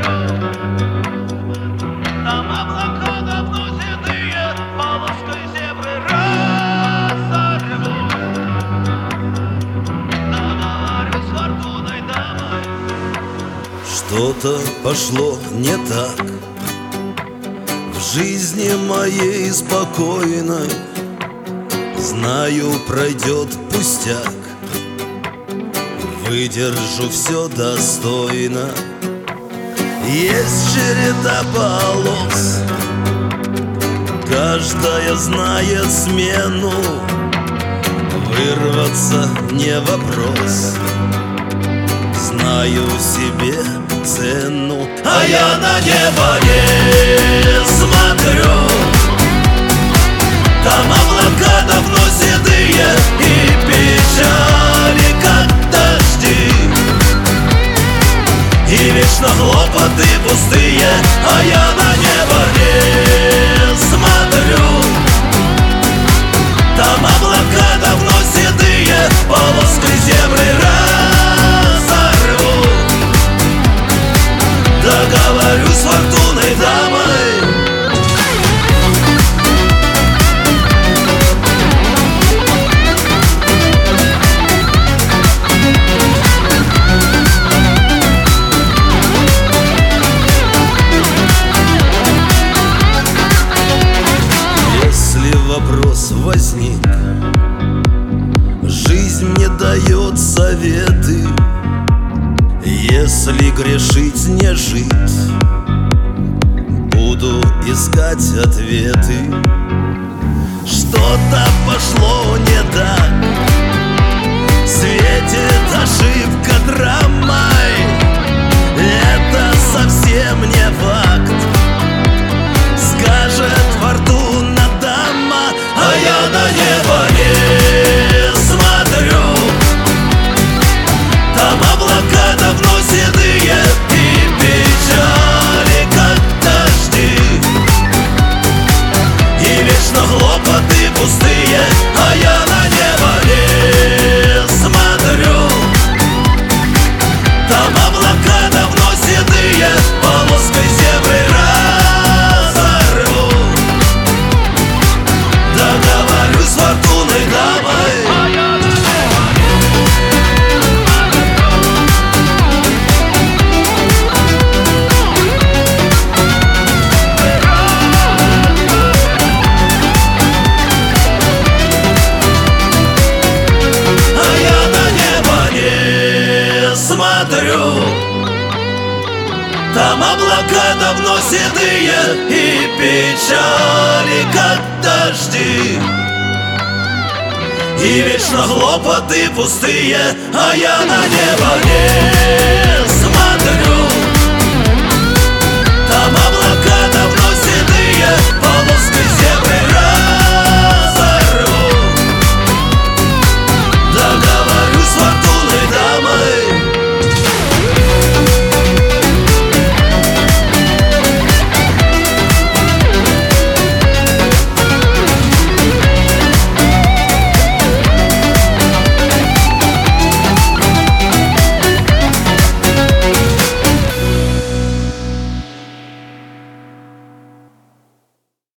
Там облака давно седые полоской зебры разорву. Договорюсь с фортуной дамой. Что-то пошло не так в жизни моей спокойной. Знаю, пройдет пустяк, выдержу все достойно. Есть череда полос, каждая знает смену. Вырваться не вопрос, знаю себе цену. А я на небо не смотрю, там облака давно седые и печали, как дожди. И вечно хлопоты пустые, а я на небо не смотрю. Там облака давно седые полоской зебры разорву. Договорюсь с фортуной дамой. Вопрос возник, жизнь мне дает советы. Если грешить не жить, буду искать ответы. Что-то пошло не так, светит ошибка драмой. Это совсем не факт, скажет фортуна. А я на небо не смотрю, там облака давно седые и печали, как дожди. И вечно хлопоты пустые, а я на небо не смотрю. Там облака давно седые полоской зебры разорву. Договорюсь с фортуной дамой. А я на небо не смотрю, там облака давно седые и печали, как дожди. И вечно хлопоты пустые, а я на небо не смотрю. Там облака давно седые полоской зебры